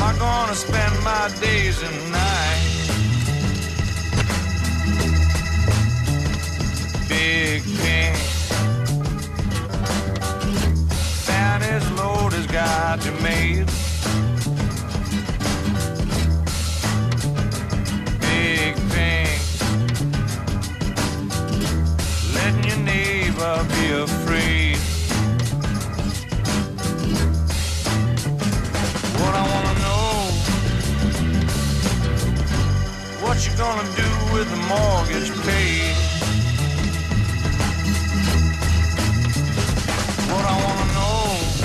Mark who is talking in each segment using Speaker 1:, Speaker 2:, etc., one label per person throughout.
Speaker 1: I gonna spend my days and nights? Big pink, fattest load has got you made. Big pink, letting your neighbor be afraid. What I wanna know, what you gonna do with the mortgage paid? What I wanna know,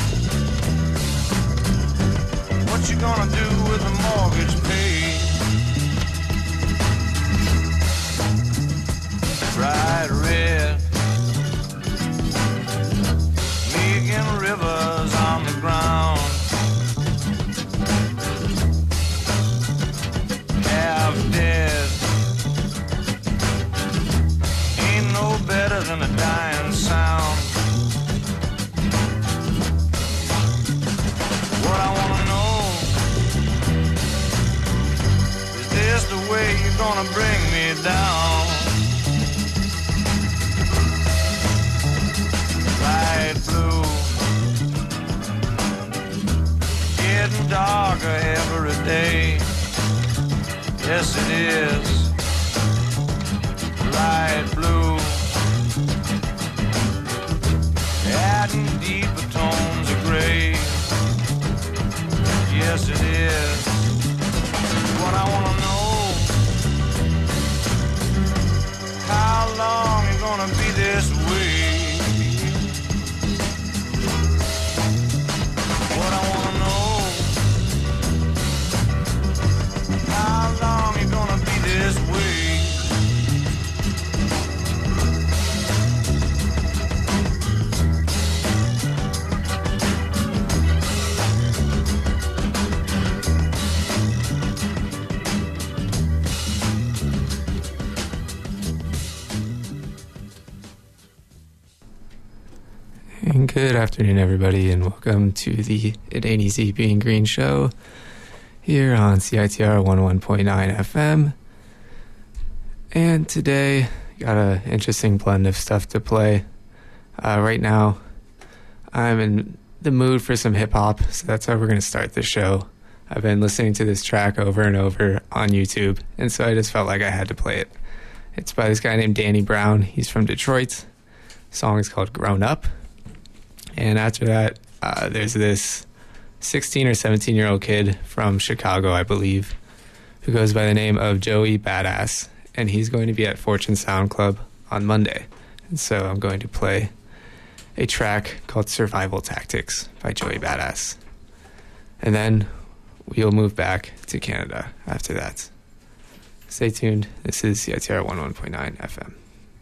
Speaker 1: what you gonna do with the mortgage paid? Bright red, making rivers on the ground. Half dead, ain't no better than a dying sound. What I wanna know, is this the way you're gonna bring me down? Light blue, getting darker every day. Yes, it is. Light blue, adding deeper tones of gray. Yes, it is. What I wanna know, how long you gonna be this way? What I wanna know, how long you gonna be this way?
Speaker 2: Good afternoon, everybody, and welcome to the It Ain't Easy Being Green show here on CITR 101.9 FM. And today, got an interesting blend of stuff to play. Right now, I'm in the mood for some hip-hop, so that's how we're going to start the show. I've been listening to this track over and over on YouTube, and so I just felt like I had to play it. It's by this guy named Danny Brown. He's from Detroit. The song is called Grown Up. And after that, there's this 16 or 17-year-old kid from Chicago, I believe, who goes by the name of Joey Badass. And he's going to be at Fortune Sound Club on Monday. And so I'm going to play a track called Survival Tactics by Joey Badass. And then we'll move back to Canada after that. Stay tuned. This is CITR 101.9 FM.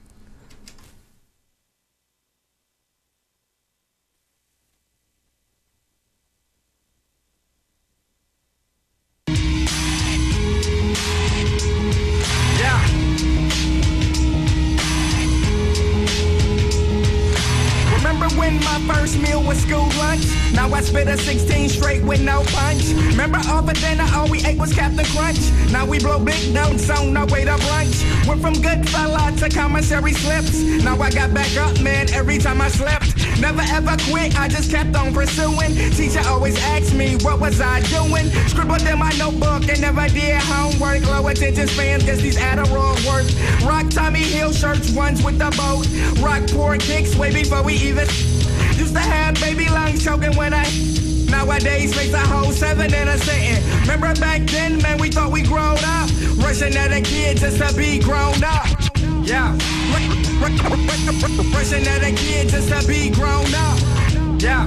Speaker 3: First meal was school lunch. Now I spit a 16 straight with no punch. Remember all for dinner, all we ate was Captain Crunch. Now we blow big notes on our way to brunch. Went from good fella to commissary slips. Now I got back up, man, every time I slipped. Never ever quit, I just kept on pursuing. Teacher always asked me, what was I doing? Scribbled in my notebook and never did homework. Low attention spans, guess these Adderall work. Rock Tommy Hill shirts, ones with the boat. Rock poor kicks way before we even used to have baby lungs choking when I nowadays face a whole 7 in a sitting. Remember back then, man, we thought we grown up. Rushing at a kid just to be grown up. Yeah. Rushing at a kid just to be grown up. Yeah.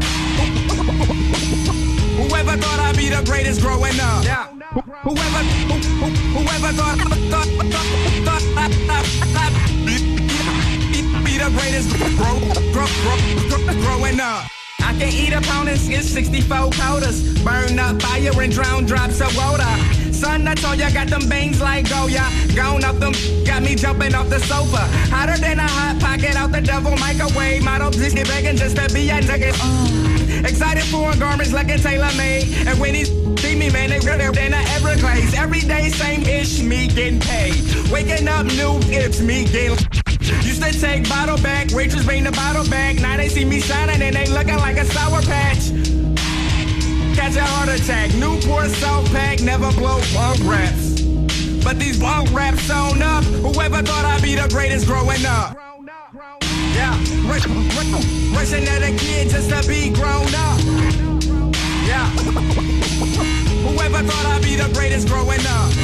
Speaker 3: Whoever thought I'd be the greatest growing up. Yeah. Whoever thought be the greatest growing up. I can eat a pound and skip 64 quotas. Burn up fire and drown drops of water. Son, I told ya, got them bangs like Goya. Gone up them, got me jumping off the sofa. Hotter than a hot pocket out the devil microwave. Model just get begging just to be a nugget. Excited for garments like a tailor made. And when he see me, man, they ways. Every day, same ish, me getting paid. Waking up new, it's me getting. Used to take bottle back, waitress bring the bottle back. Now they see me shining and they looking like a Sour Patch. Catch a heart attack, Newport South Pack, never blow bunk raps. But these bunk raps sewn up. Whoever thought I'd be the greatest growing up? Yeah, wishing that a kid just to be grown up. Yeah, whoever thought I'd be the greatest growing up?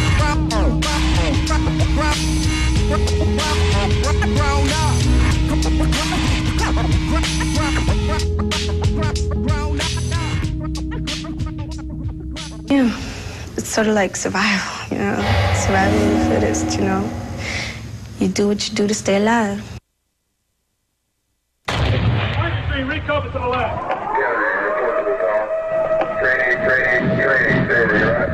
Speaker 3: Grown up.
Speaker 4: Yeah, it's sort of like survival, you know, survival of the fittest, you know. You do what you do to stay alive.
Speaker 5: Recode to the left.
Speaker 6: Yeah, report to the call. Training, UAE, Saturday, right?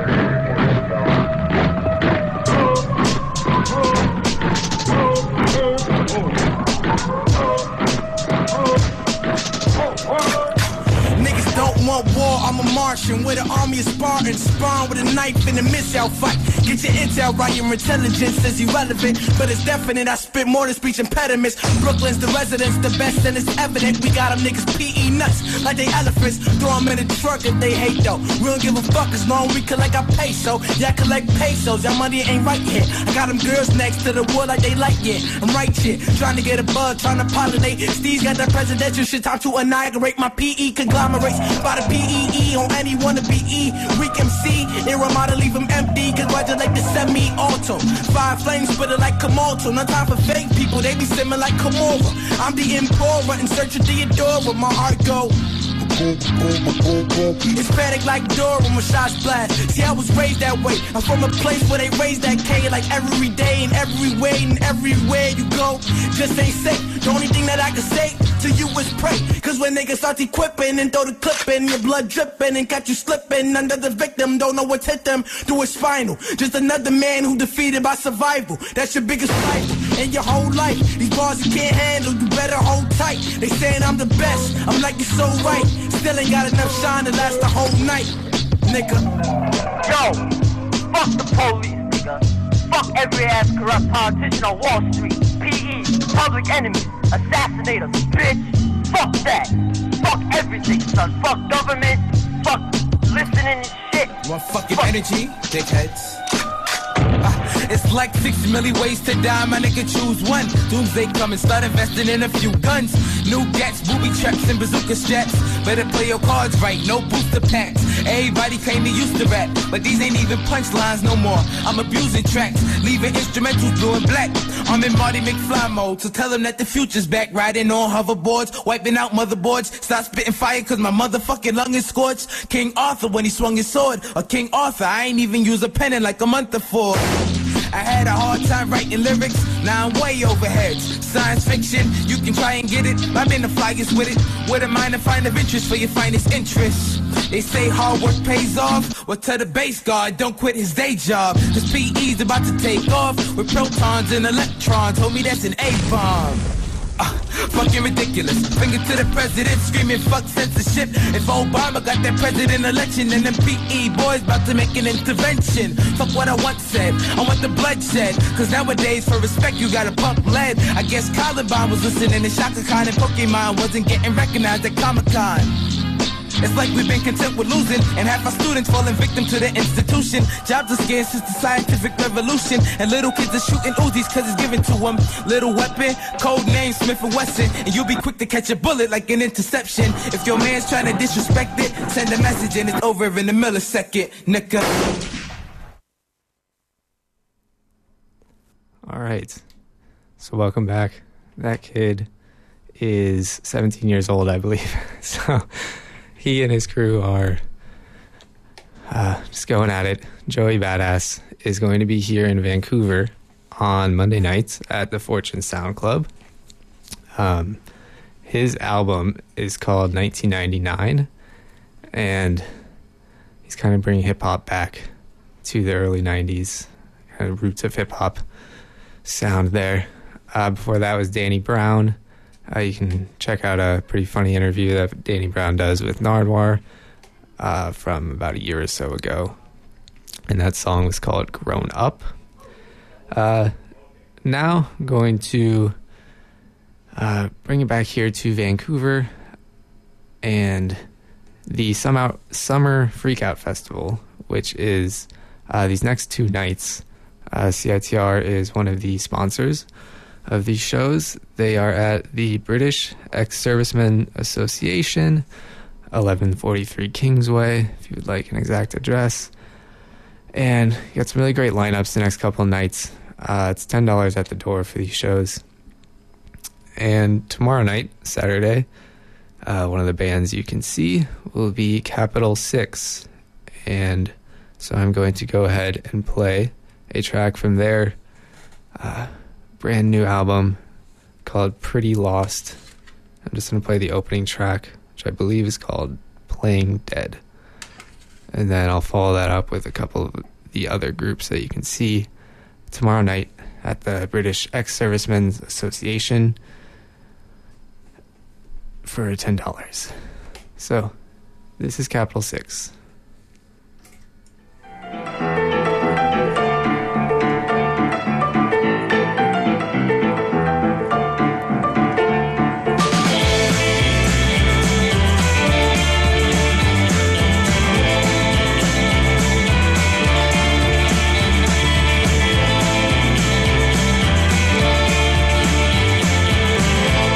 Speaker 3: Niggas don't want war, I'm a Martian with an army of Spartans. Spawn with a knife in a missile fight. Get your intel right, your intelligence is irrelevant, but it's definite. I spit more than speech impediments. Brooklyn's the residence, the best, and it's evident. We got them niggas PE nuts like they elephants. Throw them in a truck if they hate though. We don't give a fuck as long as we collect our peso. Yeah, I collect pesos, your money ain't right here. I got them girls next to the wood like they like it. I'm right here, trying to get a bug, trying to pollinate. Steve's got that presidential shit, time to annihilate my PE conglomerates. By the PEE on any wannabe E. Weak MC, Iramada leave them empty. Congratulate the semi-auto. Fire flames spitter like Komodo. No time for fake people, they be simming like Komora. I'm the Emperor in search of Theodora. My heart go. It's panic like Dora when my shots blast. See, I was raised that way. I'm from a place where they raise that K like every day and every way and everywhere you go. Just ain't safe. The only thing that I can say to you is pray. Cause when niggas start equipping and throw the clip in, your blood dripping and got you slipping under the victim. Don't know what's hit them through his spinal. Just another man who defeated by survival. That's your biggest fight in your whole life. These bars you can't handle, you better hold tight. They saying I'm the best, I'm like, you're so right. Still ain't got enough shine to last the whole night, nigga.
Speaker 7: Yo, fuck the police, nigga. Fuck every ass corrupt politician on Wall Street. PE, public enemy, assassinators, bitch. Fuck that. Fuck everything, son. Fuck government. Fuck listening and shit.
Speaker 3: You want fucking energy, dickheads? It's like 60 million ways to die, my nigga choose one. Doomsday coming, start investing in a few guns. New gats, booby traps, and bazooka straps. Better play your cards right, no booster packs. Everybody claim they used to rap, but these ain't even punchlines no more. I'm abusing tracks, leaving instrumentals blue and black. I'm in Marty McFly mode, so tell them that the future's back. Riding on hoverboards, wiping out motherboards. Stop spitting fire cause my motherfucking lung is scorched. King Arthur when he swung his sword, or King Arthur, I ain't even use a pen in like a month before. I had a hard time writing lyrics, now I'm way over heads. Science fiction, you can try and get it, I'm in the flyers with it. With a mind to find of interest for your finest interests. They say hard work pays off, well tell the base guard, don't quit his day job. Cause PE's about to take off, with protons and electrons, homie that's an A-bomb. Fucking ridiculous. Finger to the president, screaming fuck censorship. If Obama got that president election, then them PE boys about to make an intervention. Fuck what I once said, I want the bloodshed. Cause nowadays for respect you gotta pump lead. I guess Columbine was listening to Shaka Khan, and Pokemon wasn't getting recognized at Comic-Con. It's like we've been content with losing, and half our students falling victim to the institution. Jobs are scarce since the scientific revolution, and little kids are shooting Uzis cause it's given to them. Little weapon, code name Smith & Wesson, and you'll be quick to catch a bullet like an interception. If your man's trying to disrespect it, send a message and it's over in a millisecond, nigga.
Speaker 2: Alright, so welcome back. That kid is 17 years old, I believe. So he and his crew are just going at it. Joey Badass is going to be here in Vancouver on Monday nights at the Fortune Sound Club. His album is called 1999, and he's kind of bringing hip-hop back to the early 90s, kind of roots of hip-hop sound there. Before that was Danny Brown. You can check out a pretty funny interview that Danny Brown does with Nardwar from about a year or so ago. and that song was called Grown Up. Now I'm going to bring it back here to Vancouver and the Summer Freakout Festival, which is these next 2 nights. CITR is one of the sponsors of these shows. They are at the British Ex-Servicemen Association, 1143 Kingsway, if you would like an exact address. And you got some really great lineups the next couple of nights. It's $10 at the door for these shows. And tomorrow night, Saturday, one of the bands you can see will be Capital Six. And so I'm going to go ahead and play a track from their brand new album called Pretty Lost. I'm just going to play the opening track, which I believe is called Playing Dead. And then I'll follow that up with a couple of the other groups that you can see tomorrow night at the British Ex-Servicemen's Association for $10. So, this is Capital Six.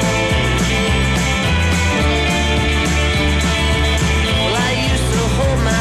Speaker 8: Well, I used to hold my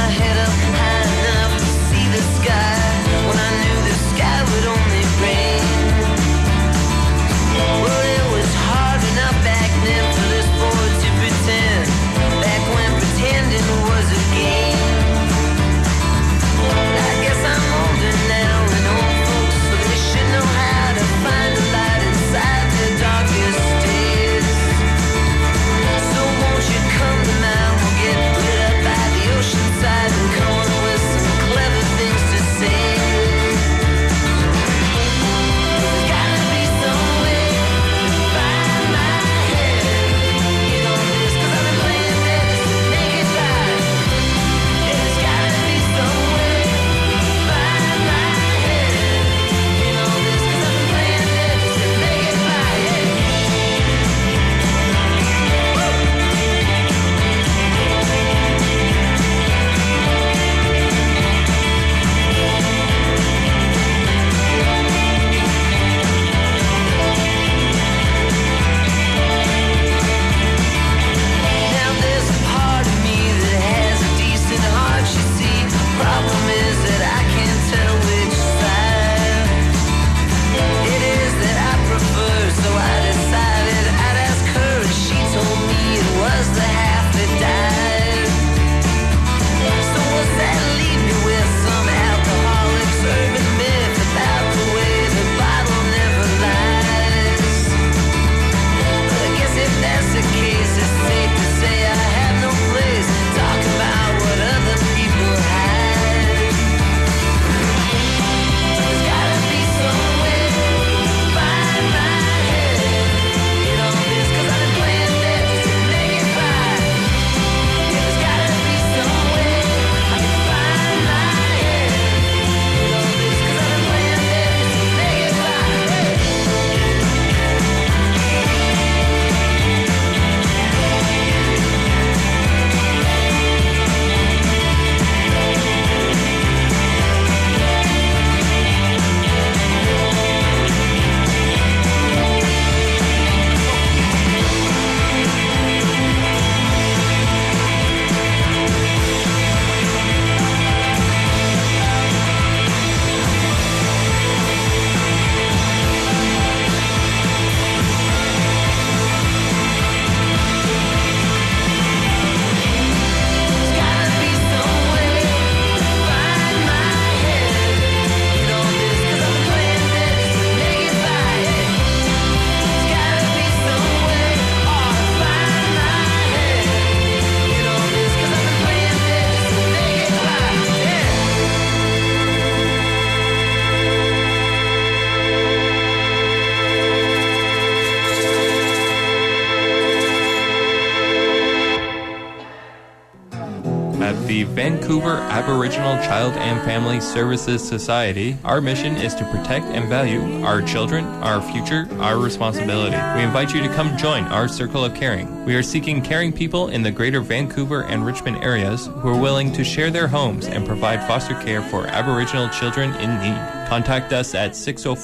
Speaker 8: Vancouver Aboriginal Child and Family Services Society, our mission is to protect and value our children, our future, our responsibility. We invite you to come join our Circle of Caring. We are seeking caring people in the greater Vancouver and Richmond areas who are willing to share their homes and provide foster care for Aboriginal children in need. Contact us at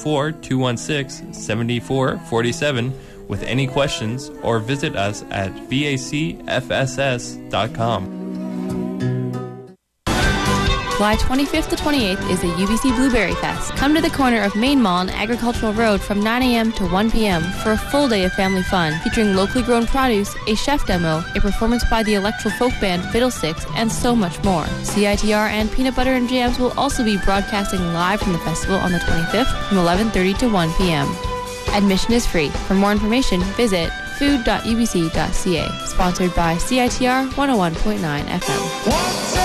Speaker 8: 604-216-7447 with any questions, or visit us at vacfss.com.
Speaker 9: July 25th to 28th is the UBC Blueberry Fest. Come to the corner of Main Mall and Agricultural Road from 9 a.m. to 1 p.m. for a full day of family fun, featuring locally grown produce, a chef demo, a performance by the electro folk band Fiddlesticks, and so much more. CITR and Peanut Butter and Jams will also be broadcasting live from the festival on the 25th from 11:30 to 1 p.m. Admission is free. For more information, visit food.ubc.ca. Sponsored by CITR 101.9 FM.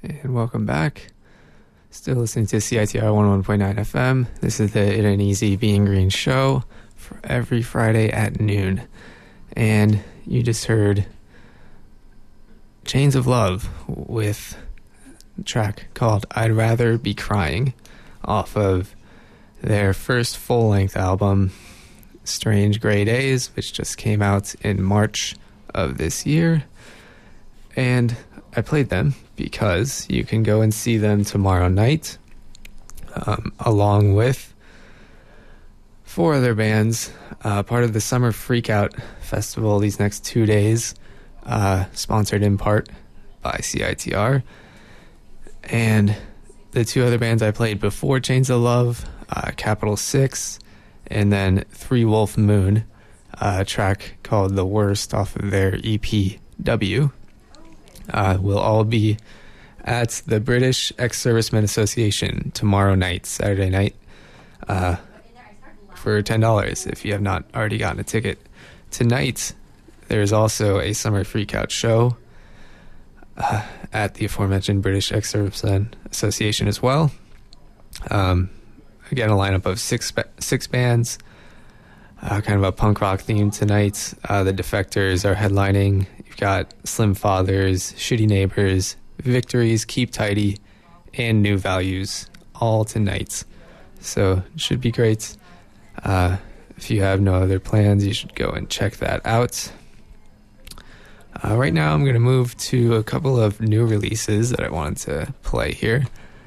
Speaker 2: and welcome back. Still listening to CITR 101.9 FM. This is the It Ain't Easy Being Green show for every Friday at noon. And you just heard Chains of Love with a track called I'd Rather Be Crying off of their first full-length album, Strange Gray Days, which just came out in March of this year. And I played them because you can go and see them tomorrow night, along with 4 other bands, part of the Summer Freakout Festival these next 2 days, sponsored in part by CITR. And the 2 other bands I played before Chains of Love, Capital 6, and then 3 Wolf Moon, a track called The Worst off of their EP W. Will all be at the British Ex-Servicemen Association tomorrow night, Saturday night, for $10 if you have not already gotten a ticket. Tonight, there's also a Summer Freakout show at the aforementioned British Ex-Servicemen Association as well. Again, a lineup of six bands, kind of a punk rock theme tonight. The Defectors are headlining. You've got Slim Fathers, Shitty Neighbors, Victories, Keep Tidy, and New Values, all tonight. So it should be great. If you have no other plans, you should go and check that out. Right now, I'm going to move to a couple of new releases that I wanted to play here.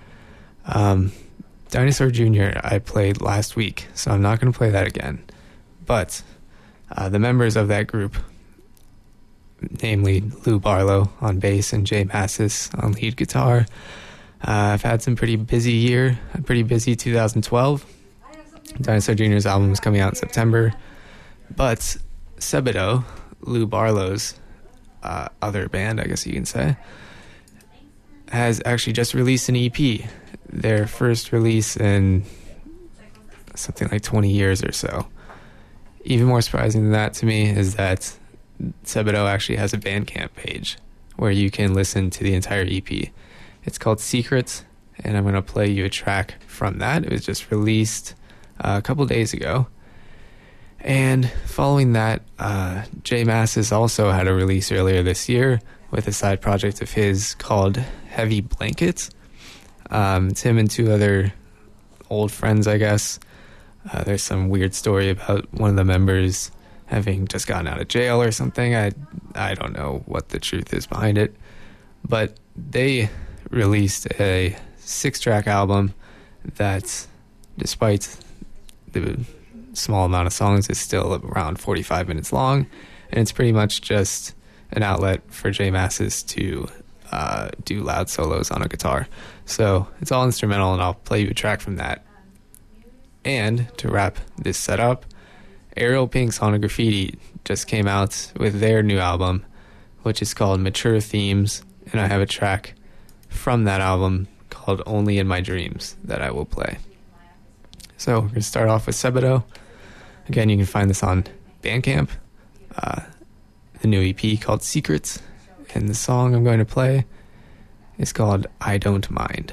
Speaker 2: Dinosaur Jr. I played last week, so I'm not going to play that again. But the members of that group, namely Lou Barlow on bass and Jay Massis on lead guitar, I've had some pretty busy year, a pretty busy 2012. Dinosaur Jr.'s album is coming out in September, but Sebadoh, Lou Barlow's other band, I guess you can say, has actually just released an EP, their first release in something like 20 years or so. Even more surprising than that to me is that Sebadoh actually has a Bandcamp page where you can listen to the entire EP. It's called Secrets, and I'm going to play you a track from that. It was just released a couple days ago. And following that, Jay Massis also had a release earlier this year with a side project of his called Heavy Blanket. It's him and 2 other old friends, I guess. There's some weird story about one of the members having just gotten out of jail or something. I don't know what the truth is behind it. But they released a 6-track album that, despite the small amount of songs, is still around 45 minutes long. And it's pretty much just an outlet for Jay Massis to do loud solos on a guitar. So it's all instrumental, and I'll play you a track from that. And to wrap this set up, Ariel Pink's On a Graffiti just came out with their new album, which is called Mature Themes, and I have a track from that album called Only in My Dreams that I will play. So we're going to start off with Sebadoh. Again, you can find this on Bandcamp. The new EP called Secrets, and the song I'm going to play is called I Don't Mind.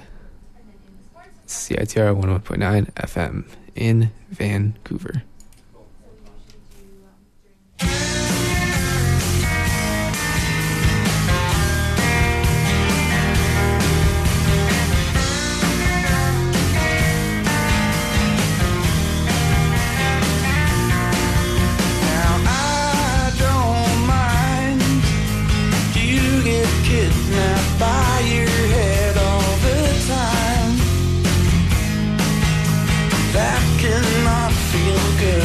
Speaker 2: CITR 101.9 FM in Vancouver.
Speaker 3: By your head all the time. That cannot feel good.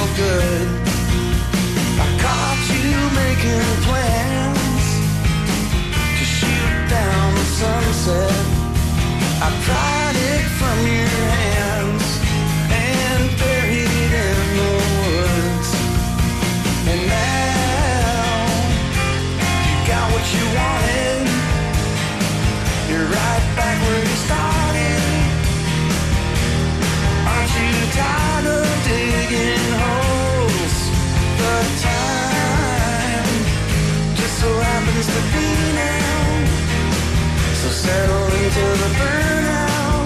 Speaker 3: good. I caught you making plans to shoot down the sunset. I pried it from your hands and buried it in the woods. And now you got what you wanted. You're right back where you started. Aren't you tired of digging holes? The time just so happens to be now. So settle into the burnout.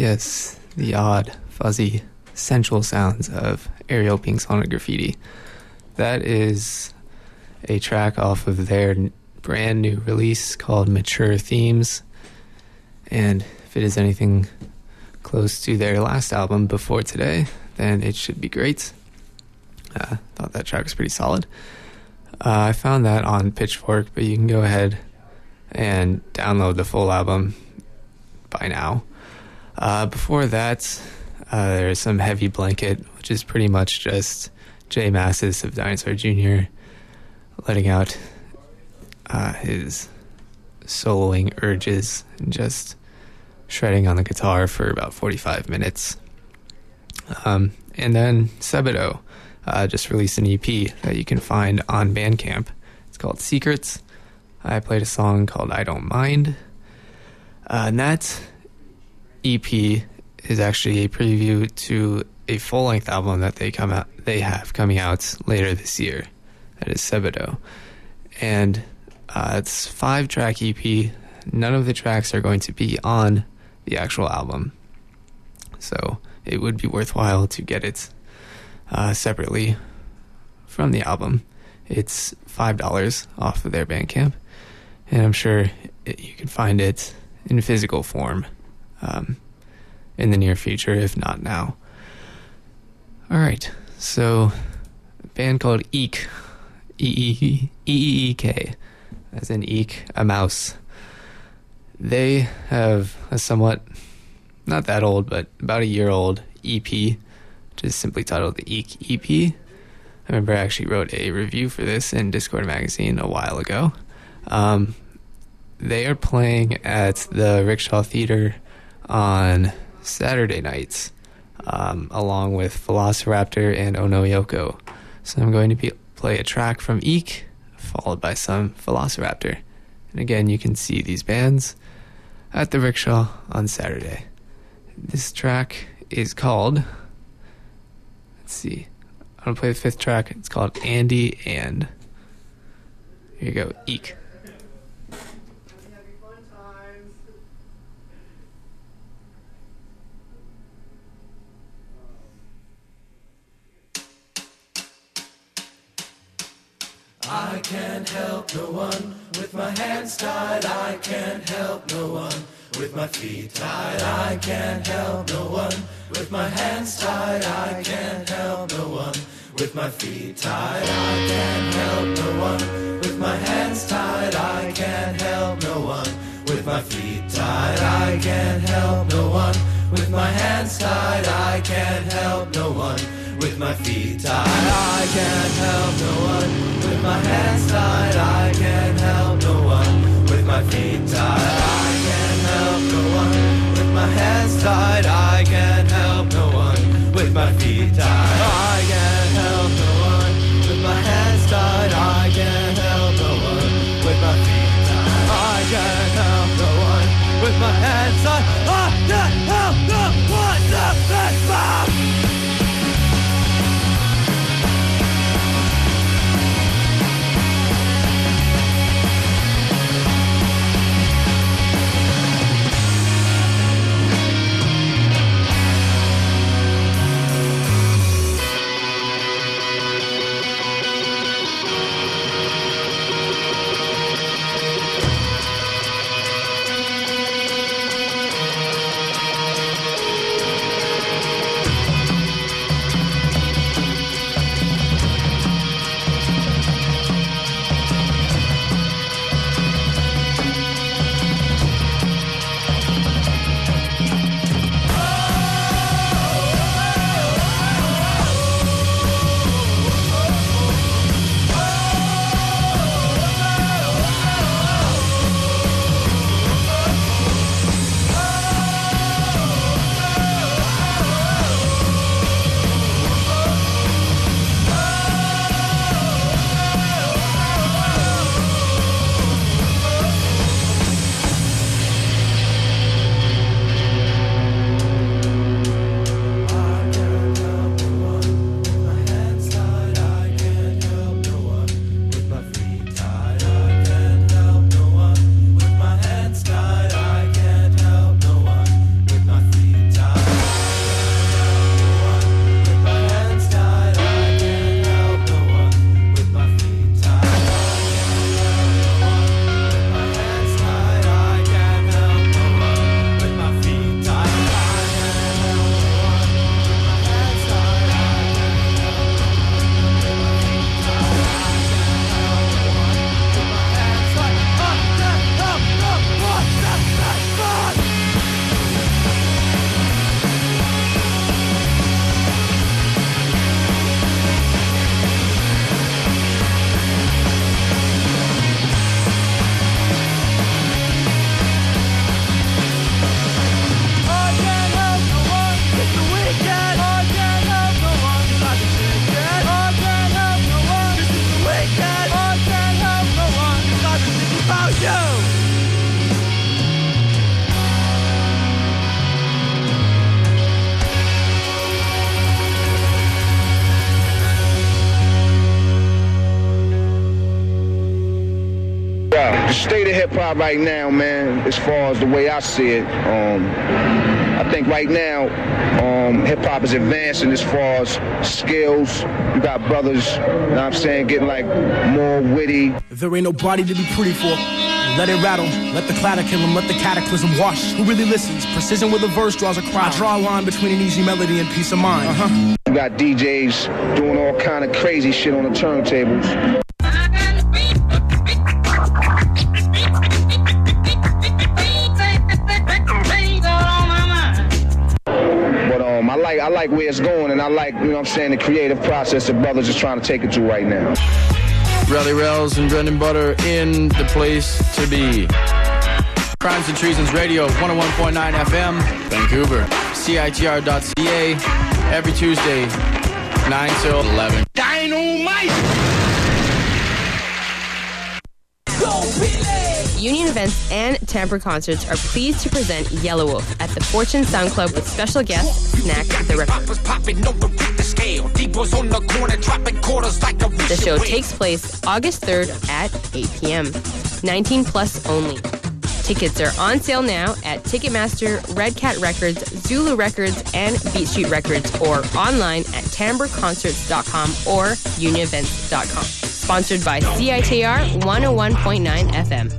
Speaker 2: Yes, the odd, fuzzy, sensual sounds of Ariel Pink's Haunted Graffiti. That is a track off of their brand new release called Mature Themes. And if it is anything close to their last album before today, then it should be great. Thought that track was pretty solid. I found that on Pitchfork, but you can go ahead and download the full album by now. Before that, there's some Heavy Blanket, which is pretty much just Jay Mascis of Dinosaur Jr. letting out his soloing urges and just shredding on the guitar for about 45 minutes. And then Sebadoh just released an EP that you can find on Bandcamp. It's called Secrets. I played a song called I Don't Mind. And that EP is actually a preview to a full-length album that they have coming out later this year. That is Sebadoh. And it's a 5-track EP. None of the tracks are going to be on the actual album. So it would be worthwhile to get it separately from the album. It's $5 off of their Bandcamp, and I'm sure you can find it in physical form in the near future, if not now. Alright, so a band called Eek, E-E-E-K, as in Eek, a mouse. They have a somewhat, not that old, but about a year old EP, which is simply titled the Eek EP. I remember I actually wrote a review for this in Discord Magazine a while ago. They are playing at the Rickshaw Theater on Saturday nights, along with Velociraptor and Onoyoko. So I'm going to play a track from Eek, followed by some Velociraptor. And again, you can see these bands at the Rickshaw on Saturday. This track is called, let's see, I'm going to play the 5th track. It's called Andy and. Here you go, Eek.
Speaker 10: I can't help no one with my hands tied. I can't help no one with my feet tied. I can't help no one with my hands tied. I can't help no one with my feet tied. I can't help no one with my hands tied. I can't help no one with my feet tied. I can't help no one with my hands tied. I can't help no one with my feet tied. I can't help no one with my hands tied. I can't help no one with my feet tied. I can't help no one with my hands tied. I can't help no one with my feet tied. I can't help no one with my hands tied. I can't help no one with my feet tied. I can't help no one with my hands tied. I can't help no one with my feet tied.
Speaker 11: The state of hip-hop right now, man, as far as the way I see it, I think right now, hip-hop is advancing as far as skills. You got brothers, you know what I'm saying, getting like more witty.
Speaker 3: There ain't nobody to be pretty for. Let it rattle, let the clatter kill him, let the cataclysm wash. Who really listens? Precision with a verse draws a crowd. I draw a line between an easy melody and peace of mind.
Speaker 11: You got DJs doing all kind of crazy shit on the turntables. I like where it's going, and I like, you know what I'm saying, the creative process that brothers is trying to take it to right now.
Speaker 12: Rally Rails and Bread and Butter in the place to be. Crimes and Treasons Radio, 101.9 FM, Vancouver. CITR.ca, every Tuesday, 9 till 11.
Speaker 3: Dynamite!
Speaker 9: Union Events and Tamper Concerts are pleased to present Yellow Wolf at the Fortune Sound Club with special guest Snack the Ripper. The show takes place August 3rd at 8 p.m. 19 plus only. Tickets are on sale now at Ticketmaster, Red Cat Records, Zulu Records, and Beat Street Records, or online at tambourconcerts.com or unionevents.com. Sponsored by CITR 101.9 FM.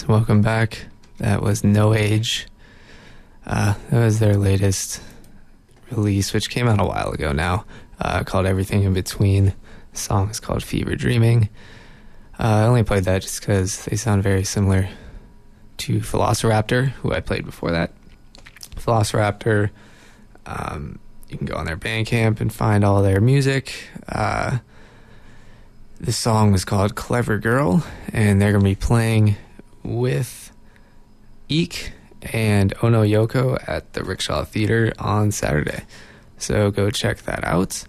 Speaker 2: welcome back. That was No Age. That was their latest release, which came out a while ago now, called Everything in Between. The song is called Fever Dreaming. I only played that just because they sound very similar to Velociraptor, who I played before that. Velociraptor, you can go on their Bandcamp and find all their music. This song was called Clever Girl, and they're going to be playing with Eek and Ono Yoko at the Rickshaw Theater on Saturday. So go check that out.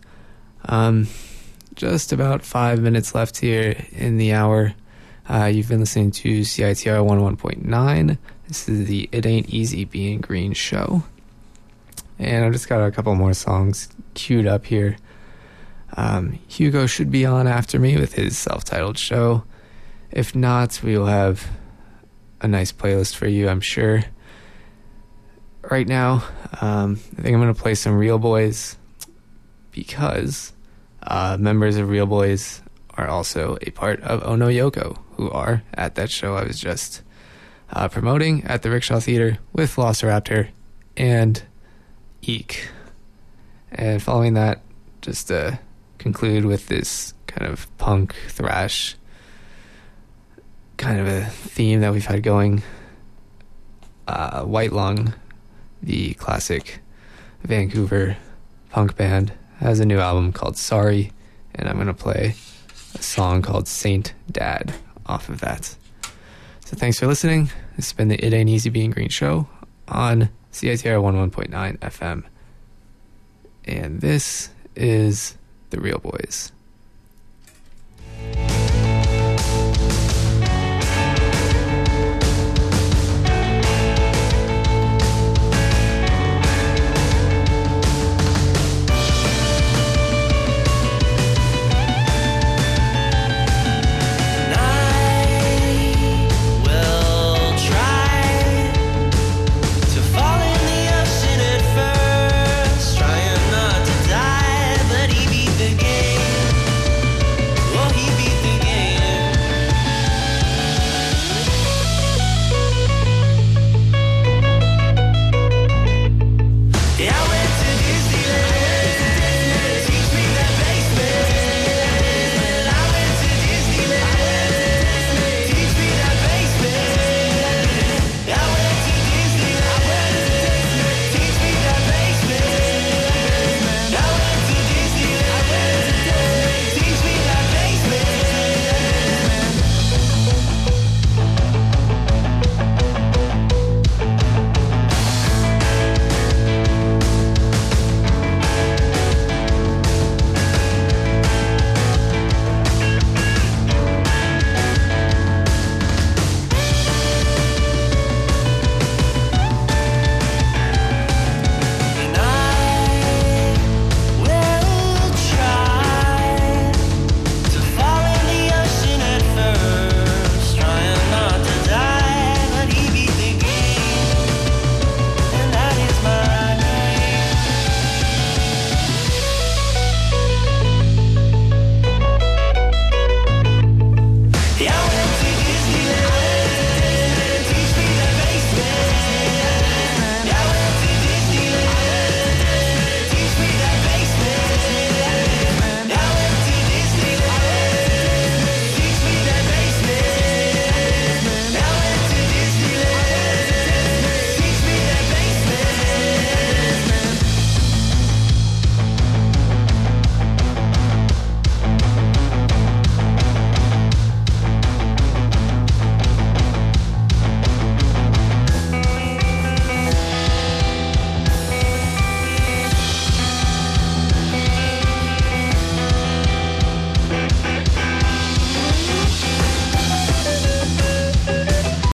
Speaker 2: Just about 5 minutes left here in the hour. You've been listening to CITR 101.9. This is the It Ain't Easy Being Green show. And I've just got a couple more songs queued up here. Hugo should be on after me with his self-titled show. If not, we will have a nice playlist for you, I'm sure. Right now, I think I'm going to play some Real Boys because members of Real Boys are also a part of Ono Yoko, who are at that show I was just promoting at the Rickshaw Theater with Velociraptor and Eek. And following that, just to conclude with this kind of punk thrash kind of a theme that we've had going. White Lung, the classic Vancouver punk band, has a new album called Sorry, and I'm going to play a song called Saint Dad off of that. So thanks for listening. This has been the It Ain't Easy Being Green show on CITR 101.9 FM. And this is The Real Boys.